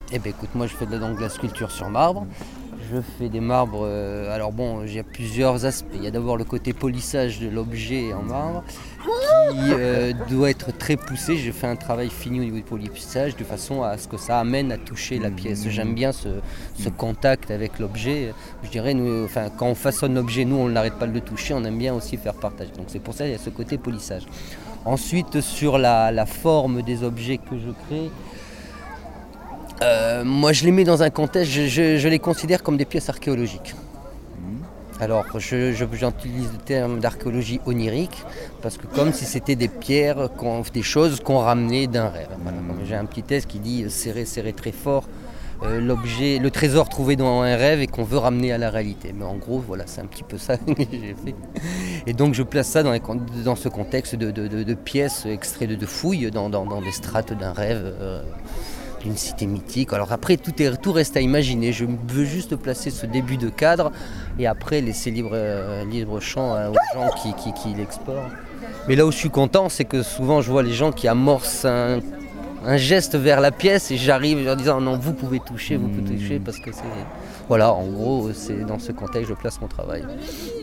Eh ben écoute, moi je fais donc de la sculpture sur marbre. Je fais des marbres, alors bon, il y a plusieurs aspects. Il y a d'abord le côté polissage de l'objet en marbre qui doit être très poussé. J'ai fait un travail fini au niveau du polissage de façon à ce que ça amène à toucher la pièce. J'aime bien ce contact avec l'objet. Je dirais, nous, enfin, quand on façonne l'objet, nous on n'arrête pas de le toucher, on aime bien aussi faire partager. Donc c'est pour ça qu'il y a ce côté polissage. Ensuite, sur la forme des objets que je crée, moi je les mets dans un contexte, je les considère comme des pièces archéologiques. Alors j'utilise le terme d'archéologie onirique parce que comme si c'était des pierres, des choses qu'on ramenait d'un rêve. Voilà. J'ai un petit texte qui dit serrer très fort l'objet, le trésor trouvé dans un rêve et qu'on veut ramener à la réalité. Mais en gros voilà, c'est un petit peu ça que j'ai fait. Et donc je place ça dans ce contexte de pièces extraites de fouilles dans des strates d'un rêve. D'une cité mythique. Alors après, tout reste à imaginer. Je veux juste placer ce début de cadre et après laisser libre champ aux gens qui l'exportent. Mais là où je suis content, c'est que souvent je vois les gens qui amorcent un geste vers la pièce et j'arrive en disant non, vous pouvez toucher parce que c'est... Voilà, en gros, c'est dans ce contexte que je place mon travail.